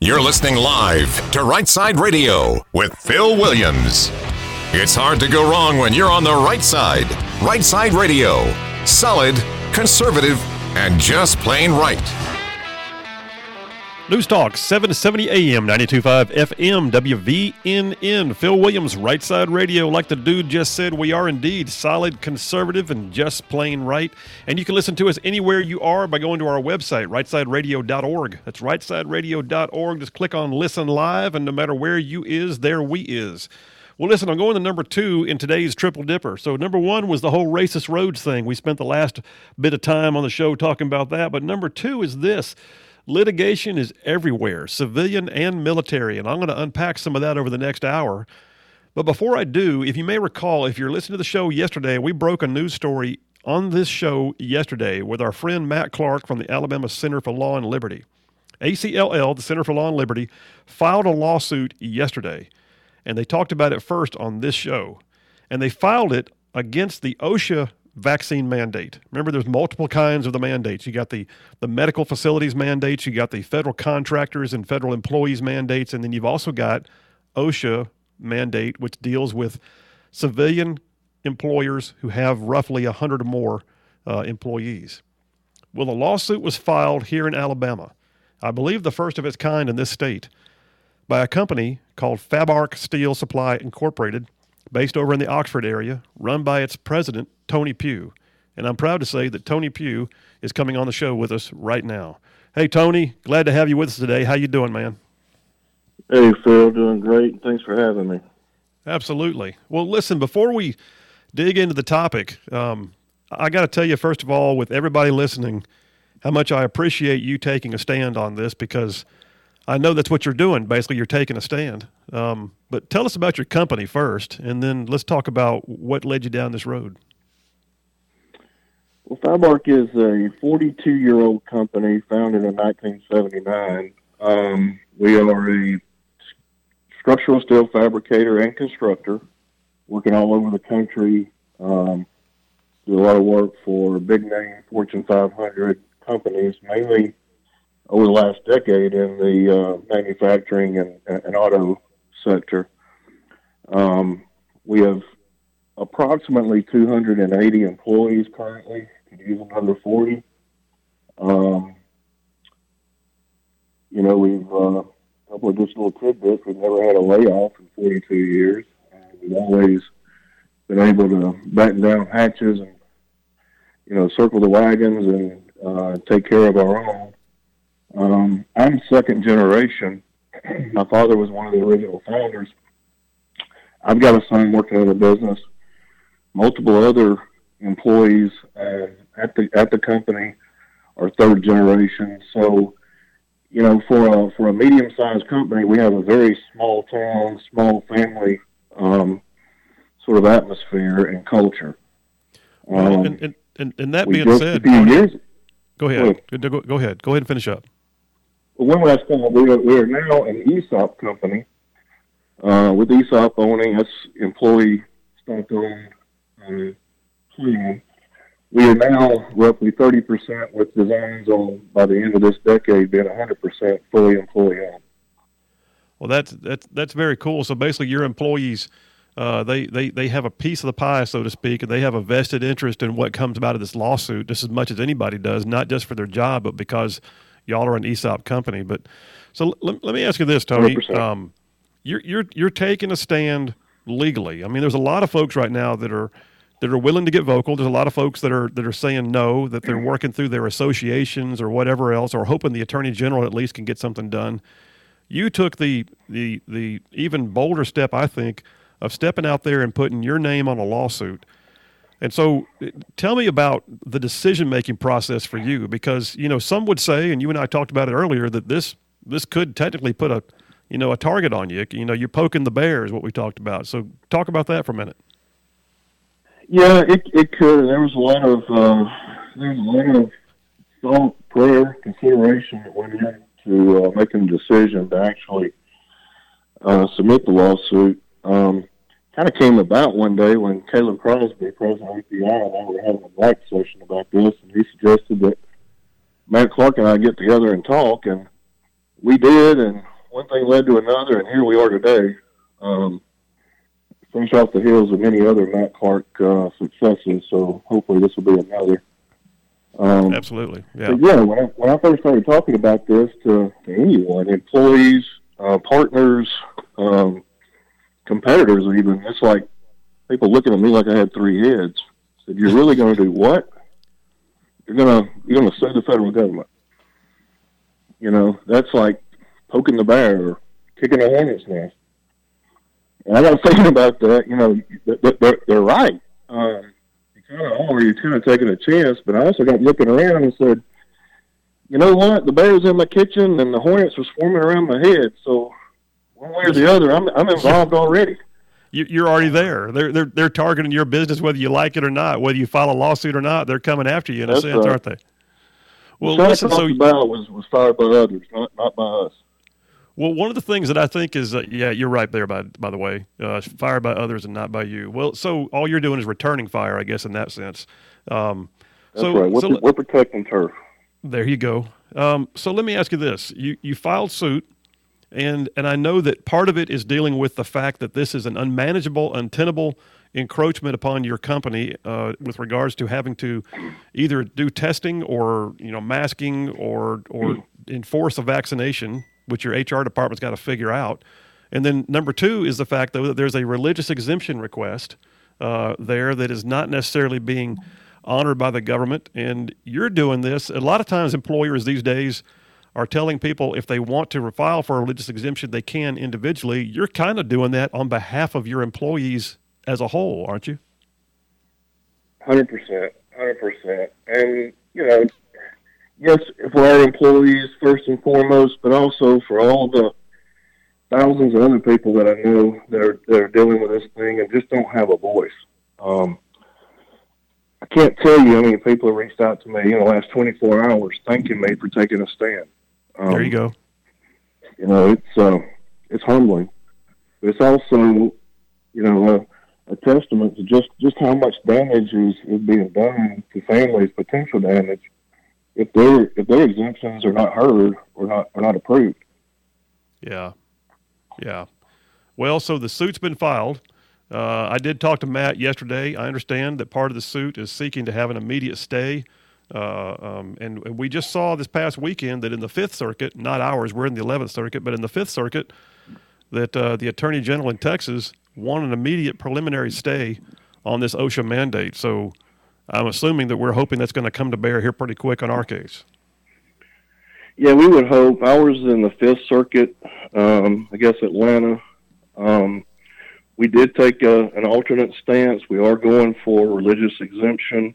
You're listening live to Right Side Radio with Phil Williams. It's hard to go wrong when you're on the right side. Right Side Radio. Solid, conservative, and just plain right. News Talk, 770 AM, 92.5 FM, WVNN. Phil Williams, Right Side Radio. Like the dude just said, we are indeed solid, conservative, and just plain right. And you can listen to us anywhere you are by going to our website, rightsideradio.org. That's rightsideradio.org. Just click on Listen Live, and no matter where you is, there we is. Well, listen, I'm going to number 2 in today's Triple Dipper. So number 1 was the whole racist roads thing. We spent the last bit of time on the show talking about that. But number 2 is this. Litigation is everywhere, civilian and military, and I'm going to unpack some of that over the next hour. But before I do, if you may recall, if you're listening to the show yesterday, we broke a news story on this show yesterday with our friend Matt Clark from the Alabama Center for Law and Liberty. ACLL, the Center for Law and Liberty, filed a lawsuit yesterday, and they talked about it first on this show. And they filed it against the OSHA vaccine mandate. Remember, there's multiple kinds of the mandates. You got the medical facilities mandates, you got the federal contractors and federal employees mandates, and then you've also got OSHA mandate, which deals with civilian employers who have roughly 100 or more employees. Well, the lawsuit was filed here in Alabama, I believe the first of its kind in this state, by a company called Fabark Steel Supply Incorporated, based over in the Oxford area, run by its president, Tony Pugh. And I'm proud to say that Tony Pugh is coming on the show with us right now. Hey, Tony, glad to have you with us today. How you doing, man? Hey, Phil, doing great. Thanks for having me. Absolutely. Well, listen, before we dig into the topic, I got to tell you, first of all, with everybody listening, how much I appreciate you taking a stand on this, because I know that's what you're doing. Basically, you're taking a stand. But tell us about your company first, and then let's talk about what led you down this road. Well, Fabark is a 42-year-old company founded in 1979. We are a structural steel fabricator and constructor, working all over the country. Do a lot of work for big-name Fortune 500 companies, mainly over the last decade in the manufacturing and auto sector. We have approximately 280 employees currently, could use another 40. We've a couple of just little tidbits. We've never had a layoff in 42 years. We've always been able to batten down hatches and, circle the wagons and take care of our own. I'm second generation. My father was one of the original founders. I've got a son working in the business, multiple other employees at the company are third generation. So, for a medium-sized company, we have a very small town, small family sort of atmosphere and culture. And that being said, go ahead. Go ahead and finish up. Well, one last thing, we are now an ESOP company, with ESOP owning us, employee stock-owned plan. We are now roughly 30% with designs on, by the end of this decade, being 100% fully employee-owned. Well, that's very cool. So basically your employees, they have a piece of the pie, so to speak, and they have a vested interest in what comes out of this lawsuit just as much as anybody does, not just for their job, but because y'all are an ESOP company. But so let me ask you this, Tony. 100%. You're taking a stand legally. I mean, there's a lot of folks right now that are willing to get vocal. There's a lot of folks that are saying no, that they're working through their associations or whatever else, or hoping the Attorney General at least can get something done. You took the even bolder step, I think, of stepping out there and putting your name on a lawsuit. And so tell me about the decision-making process for you, because, some would say, and you and I talked about it earlier, that this could technically put a target on you. You're poking the bear is what we talked about. So talk about that for a minute. Yeah, it could. There was a lot of thought, prayer, consideration that went into making the decision to actually submit the lawsuit. Kind of came about one day when Caleb Crosby, president of EPI, and I were having a black session about this, and he suggested that Matt Clark and I get together and talk, and we did, and one thing led to another, and here we are today. Fresh off the heels of many other Matt Clark successes, so hopefully this will be another. Absolutely, yeah. Yeah, when I first started talking about this to anyone, employees, partners, competitors even, it's like people looking at me like I had three heads. Said, "You're really going to do what? You're gonna sue the federal government? You know, that's like poking the bear or kicking a hornet's nest." And I got thinking about that. You know, they're right. You kind of are. You're kind of taking a chance. But I also got looking around and said, you know what? The bear's in my kitchen and the hornets were swarming around my head. So one way or the other, I'm involved already. You're already there. They're targeting your business whether you like it or not. Whether you file a lawsuit or not, they're coming after you in a sense, aren't they? Well, listen. So the battle was fired by others, not by us. Well, one of the things that I think is, you're right there, by the way, fired by others and not by you. Well, so all you're doing is returning fire, I guess, in that sense. That's right. We're protecting turf. There you go. So let me ask you this. You filed suit, and I know that part of it is dealing with the fact that this is an unmanageable, untenable encroachment upon your company with regards to having to either do testing or, masking or enforce a vaccination, which your HR department's got to figure out. And then number two is the fact, though, that there's a religious exemption request there that is not necessarily being honored by the government. And you're doing this. A lot of times employers these days are telling people if they want to file for a religious exemption, they can individually. You're kind of doing that on behalf of your employees as a whole, aren't you? 100%. And, yes, for our employees first and foremost, but also for all the thousands of other people that I know that are dealing with this thing and just don't have a voice. I can't tell you how many people have reached out to me in the last 24 hours thanking me for taking a stand. There you go. It's humbling. But it's also, a testament to just how much damage is being done to families, potential damage, if their exemptions are not heard or not approved. Yeah. Well, so the suit's been filed. I did talk to Matt yesterday. I understand that part of the suit is seeking to have an immediate stay. And we just saw this past weekend that in the Fifth Circuit, not ours, we're in the 11th Circuit, but in the Fifth Circuit, that the Attorney General in Texas won an immediate preliminary stay on this OSHA mandate. So I'm assuming that we're hoping that's going to come to bear here pretty quick on our case. Yeah, we would hope. Ours is in the Fifth Circuit, I guess Atlanta. We did take an alternate stance. We are going for religious exemption.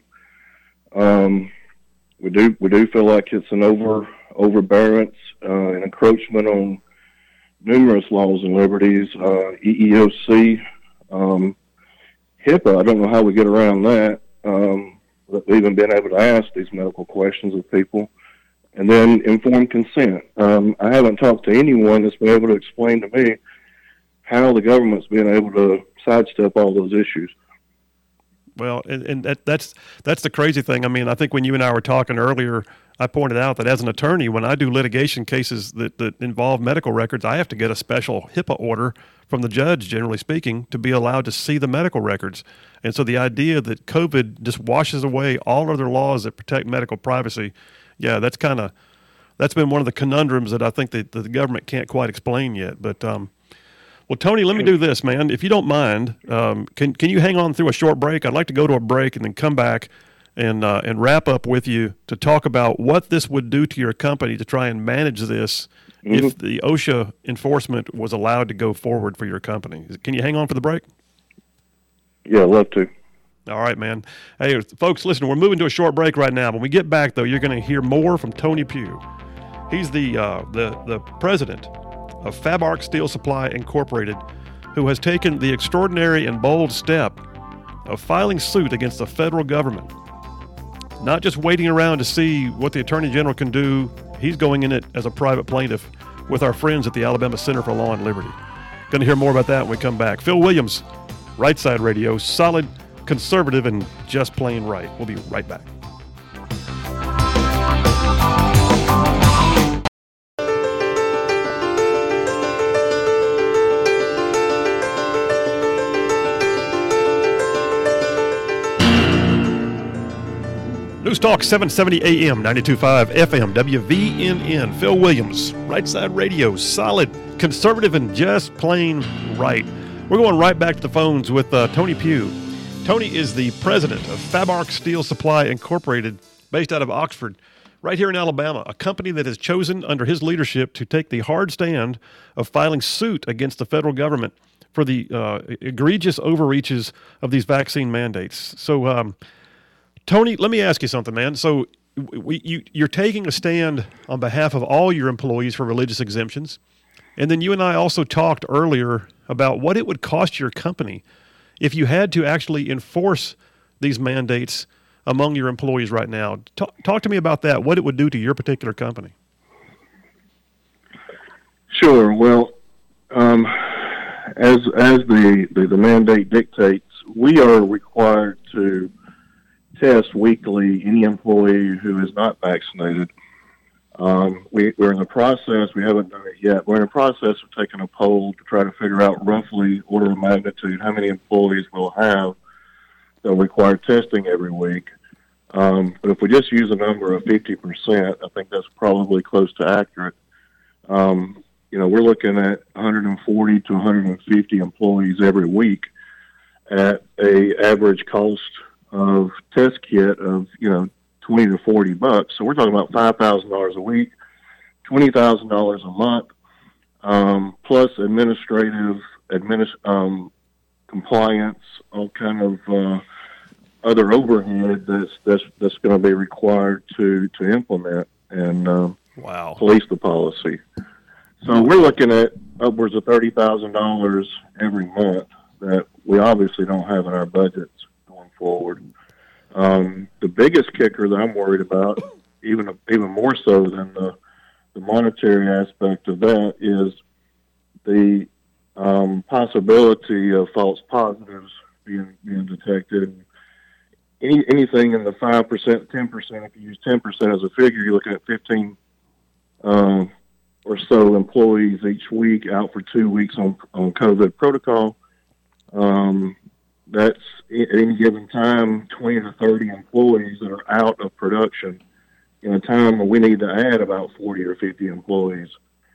We do feel like it's an overbearance, an encroachment on numerous laws and liberties, EEOC, HIPAA. I don't know how we get around that. We've even been able to ask these medical questions of people. And then informed consent. I haven't talked to anyone that's been able to explain to me how the government's been able to sidestep all those issues. Well, and that's the crazy thing. I mean, I think when you and I were talking earlier, I pointed out that as an attorney, when I do litigation cases that involve medical records, I have to get a special HIPAA order from the judge, generally speaking, to be allowed to see the medical records. And so the idea that COVID just washes away all other laws that protect medical privacy, yeah, that's been one of the conundrums that I think that the government can't quite explain yet. But well, Tony, let me do this, man. If you don't mind, can you hang on through a short break? I'd like to go to a break and then come back and wrap up with you to talk about what this would do to your company to try and manage this if the OSHA enforcement was allowed to go forward for your company. Can you hang on for the break? Yeah, I'd love to. All right, man. Hey, folks, listen, we're moving to a short break right now. When we get back, though, you're going to hear more from Tony Pugh. He's the president of FabArc Steel Supply Incorporated, who has taken the extraordinary and bold step of filing suit against the federal government. Not just waiting around to see what the Attorney General can do, he's going in it as a private plaintiff with our friends at the Alabama Center for Law and Liberty. Going to hear more about that when we come back. Phil Williams, Right Side Radio, solid, conservative, and just plain right. We'll be right back. News Talk 770 AM, 92.5 FM, WVNN. Phil Williams, Right Side Radio, solid, conservative, and just plain right. We're going right back to the phones with Tony Pugh. Tony is the president of Fabark Steel Supply Incorporated, based out of Oxford, right here in Alabama, a company that has chosen under his leadership to take the hard stand of filing suit against the federal government for the egregious overreaches of these vaccine mandates. So, Tony, let me ask you something, man. So you're taking a stand on behalf of all your employees for religious exemptions, and then you and I also talked earlier about what it would cost your company if you had to actually enforce these mandates among your employees right now. Talk to me about that, what it would do to your particular company. Sure. Well, as the mandate dictates, we are required to test weekly any employee who is not vaccinated. We're in the process, we haven't done it yet, we're in the process of taking a poll to try to figure out roughly order of magnitude how many employees we'll have that require testing every week. But if we just use a number of 50%, I think that's probably close to accurate. We're looking at 140 to 150 employees every week at a average cost of test kit of, $20 to $40. So we're talking about $5,000 a week, $20,000 a month, plus administrative compliance, all kind of other overhead that's going to be required to implement and police the policy. So we're looking at upwards of $30,000 every month that we obviously don't have in our budgets going forward. The biggest kicker that I'm worried about, even more so than the monetary aspect of that, is the possibility of false positives being detected. Anything in the 5%, 10%, if you use 10% as a figure, you're looking at 15 or so employees each week out for 2 weeks on COVID protocol. That's at any given time 20 to 30 employees that are out of production in a time where we need to add about 40 or 50 employees.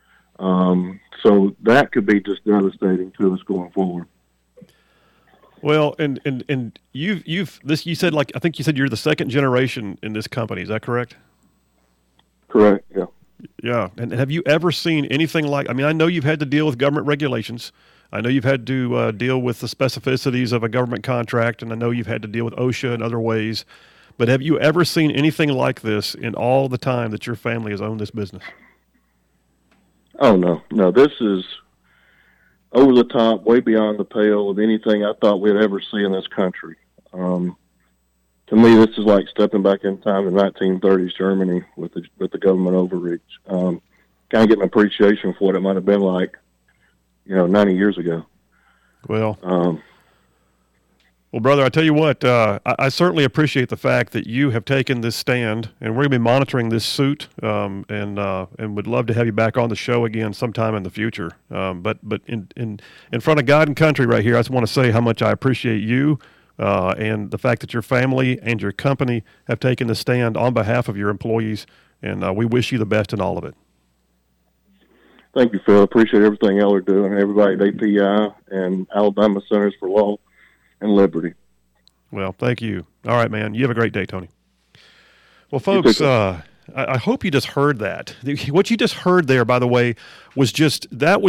So that could be just devastating to us going forward. Well, and you said, I think you said you're the second generation in this company. Is that correct? Correct. Yeah. Yeah. And have you ever seen anything like? I mean, I know you've had to deal with government regulations. I know you've had to deal with the specificities of a government contract, and I know you've had to deal with OSHA and other ways. But have you ever seen anything like this in all the time that your family has owned this business? Oh, no. This is over the top, way beyond the pale of anything I thought we'd ever see in this country. To me, this is like stepping back in time to 1930s Germany with the government overreach. Kind of get an appreciation for what it might have been like, 90 years ago. Well, brother, I tell you what, I certainly appreciate the fact that you have taken this stand, and we're going to be monitoring this suit, and would love to have you back on the show again sometime in the future. But in front of God and country right here, I just want to say how much I appreciate you and the fact that your family and your company have taken the stand on behalf of your employees, and we wish you the best in all of it. Thank you, Phil. Appreciate everything y'all are doing, everybody at API and Alabama Centers for Law and Liberty. Well, thank you. All right, man. You have a great day, Tony. Well, folks, I hope you just heard that. What you just heard there, by the way, was just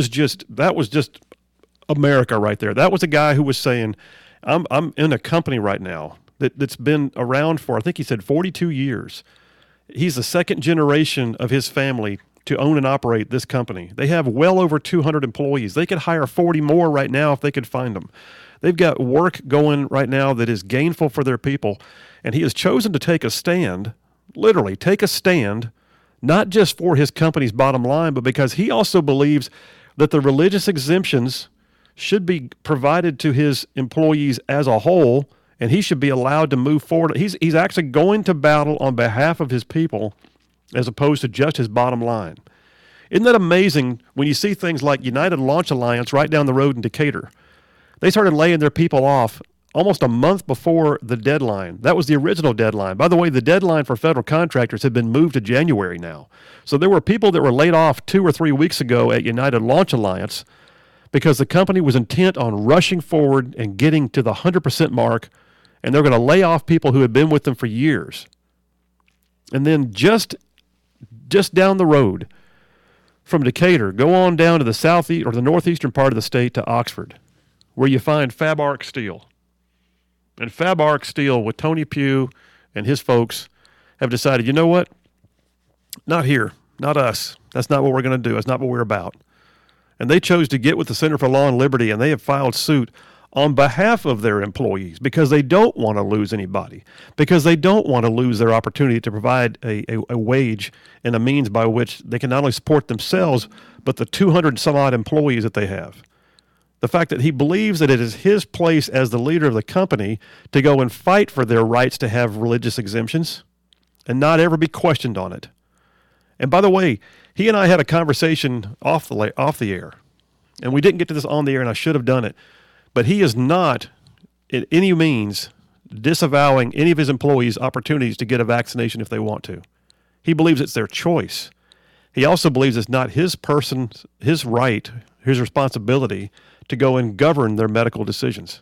America right there. That was a guy who was saying, I'm in a company right now that's been around for, I think he said 42 years. He's the second generation of his family to own and operate this company. They have well over 200 employees. They could hire 40 more right now if they could find them. They've got work going right now that is gainful for their people, and he has chosen to take a stand, literally take a stand, not just for his company's bottom line, but because he also believes that the religious exemptions should be provided to his employees as a whole, and he should be allowed to move forward. He's actually going to battle on behalf of his people as opposed to just his bottom line. Isn't that amazing when you see things like United Launch Alliance right down the road in Decatur? They started laying their people off almost a month before the deadline. That was the original deadline. By the way, the deadline for federal contractors had been moved to January now. So there were people that were laid off 2 or 3 weeks ago at United Launch Alliance because the company was intent on rushing forward and getting to the 100% mark, and they're going to lay off people who had been with them for years. And then just down the road from Decatur, go on down to the southeast or the northeastern part of the state to Oxford, where you find FabArc Steel. And FabArc Steel with Tony Pugh and his folks have decided, you know what? Not here, not us. That's not what we're going to do. That's not what we're about. And they chose to get with the Center for Law and Liberty, and they have filed suit on behalf of their employees because they don't want to lose anybody, because they don't want to lose their opportunity to provide a wage and a means by which they can not only support themselves, but the 200 some odd employees that they have. The fact that he believes that it is his place as the leader of the company to go and fight for their rights to have religious exemptions and not ever be questioned on it. And by the way, he and I had a conversation off the air, and we didn't get to this on the air, and I should have done it. But he is not, in any means, disavowing any of his employees' opportunities to get a vaccination if they want to. He believes it's their choice. He also believes it's not his right, his responsibility to go and govern their medical decisions.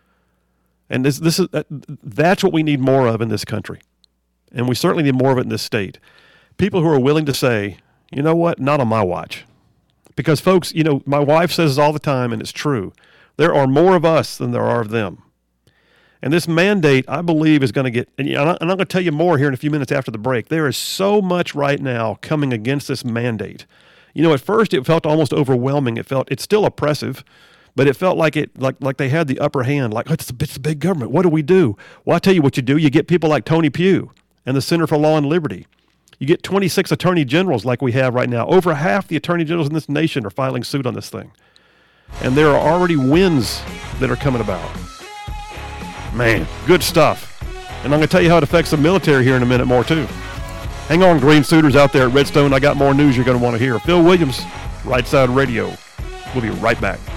And that's what we need more of in this country. And we certainly need more of it in this state. People who are willing to say, you know what, not on my watch. Because, folks, my wife says this all the time, and it's true. There are more of us than there are of them. And this mandate, I believe, is going to get, and I'm going to tell you more here in a few minutes after the break. There is so much right now coming against this mandate. At first it felt almost overwhelming. It's still oppressive, but it felt like they had the upper hand, like, it's the big government. What do we do? Well, I'll tell you what you do. You get people like Tony Pugh and the Center for Law and Liberty. You get 26 attorney generals like we have right now. Over half the attorney generals in this nation are filing suit on this thing. And there are already wins that are coming about. Man, good stuff. And I'm going to tell you how it affects the military here in a minute more, too. Hang on, green suitors out there at Redstone. I got more news you're going to want to hear. Phil Williams, Right Side Radio. We'll be right back.